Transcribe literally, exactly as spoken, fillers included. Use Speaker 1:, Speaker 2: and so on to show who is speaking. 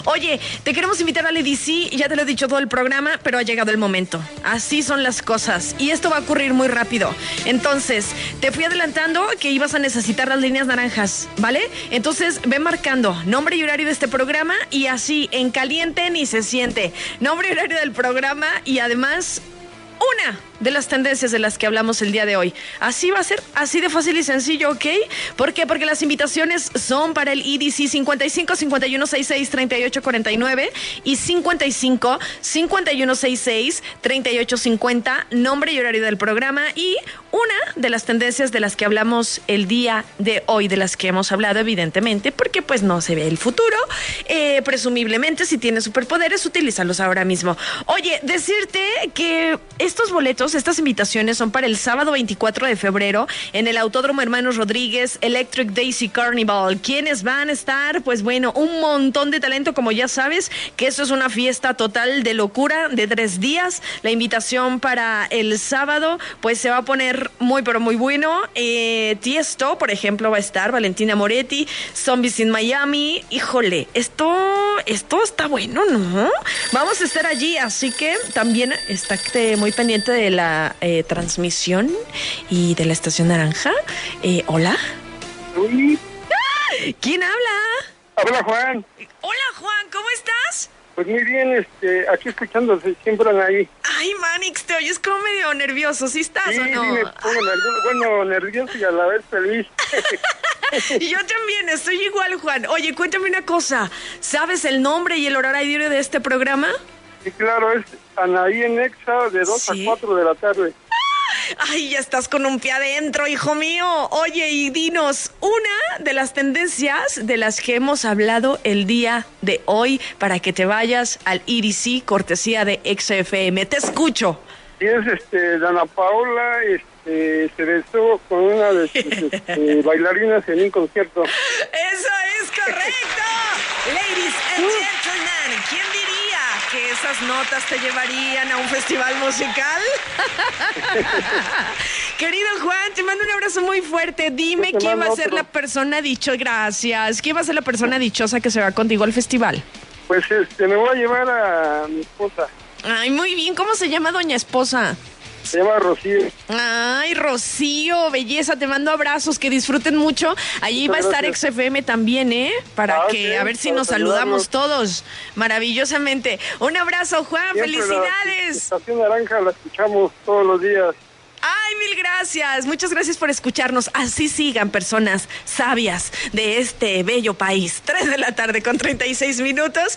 Speaker 1: Oye, te queremos invitar al E D C, ya te lo he dicho todo el programa, pero ha llegado el momento. Así son las cosas y esto va a ocurrir muy rápido. Entonces, te fui adelantando que ibas a necesitar las líneas naranjas, ¿vale? Entonces, ve marcando nombre y horario de este programa y así, en caliente ni se siente. Nombre y horario del programa y además una de las tendencias de las que hablamos el día de hoy. Así va a ser, así de fácil y sencillo, ¿ok? ¿Por qué? Porque las invitaciones son para el E D C cincuenta y cinco, cincuenta y uno, sesenta y seis, treinta y ocho, cuarenta y nueve y cincuenta y cinco, cincuenta y uno, sesenta y seis, treinta y ocho, cincuenta, nombre y horario del programa y una de las tendencias de las que hablamos el día de hoy, de las que hemos hablado evidentemente, porque pues no se ve el futuro, eh, presumiblemente si tienes superpoderes, utilízalos ahora mismo. Oye, decirte que estos boletos, estas invitaciones son para el sábado veinticuatro de febrero en el Autódromo Hermanos Rodríguez Electric Daisy Carnival. ¿Quiénes van a estar? Pues bueno, un montón de talento, como ya sabes, que esto es una fiesta total de locura de tres días. La invitación para el sábado, pues se va a poner muy, pero muy bueno. Eh, Tiesto, por ejemplo, va a estar, Valentina Moretti, Zombies in Miami. Híjole, esto, esto está bueno, ¿no? Vamos a estar allí, así que también está muy pendiente de la eh, transmisión y de la Estación Naranja. Eh, ¿Hola?
Speaker 2: Sí.
Speaker 1: ¡Ah! ¿Quién habla?
Speaker 2: Habla Juan.
Speaker 1: Hola, Juan, ¿cómo estás?
Speaker 2: Pues muy bien, este, aquí escuchándose, siempre ahí.
Speaker 1: Ay, Manix, te oyes como medio nervioso, ¿sí estás
Speaker 2: sí,
Speaker 1: o no?
Speaker 2: Sí, me pongo nervioso, bueno, nervioso y a la vez feliz.
Speaker 1: Yo también, estoy igual, Juan. Oye, cuéntame una cosa, ¿sabes el nombre y el horario de este programa?
Speaker 2: Sí, claro, es Anaí en Exa de dos
Speaker 1: ¿Sí?
Speaker 2: a cuatro de la tarde.
Speaker 1: Ay, ya estás con un pie adentro, hijo mío. Oye, y dinos, una de las tendencias de las que hemos hablado el día de hoy para que te vayas al E D C, cortesía de X F M. Te escucho.
Speaker 2: Y es, este, Dana Paola, este, se besó con una de sus este, bailarinas en un concierto.
Speaker 1: ¡Eso es correcto! Ladies and gentlemen, ¿quién diría que esas notas te llevarían a un festival musical? Querido Juan, te mando un abrazo muy fuerte. Dime quién va a ser la persona dichosa. Gracias. ¿Quién va a ser la persona dichosa que se va contigo al festival?
Speaker 2: Pues este, me voy a llevar a mi esposa.
Speaker 1: Ay, muy bien. ¿Cómo se llama doña esposa?
Speaker 2: Se llama Rocío.
Speaker 1: Ay, Rocío, belleza, te mando abrazos, que disfruten mucho. Allí va a estar X F M también, ¿eh? Para
Speaker 2: ah,
Speaker 1: que,
Speaker 2: sí,
Speaker 1: a ver si
Speaker 2: para
Speaker 1: nos saludamos
Speaker 2: saludarnos.
Speaker 1: todos maravillosamente. Un abrazo, Juan,
Speaker 2: Siempre
Speaker 1: felicidades.
Speaker 2: La Estación Naranja la escuchamos todos los días.
Speaker 1: Ay, mil gracias. Muchas gracias por escucharnos. Así sigan personas sabias de este bello país. Tres de la tarde con treinta y seis minutos.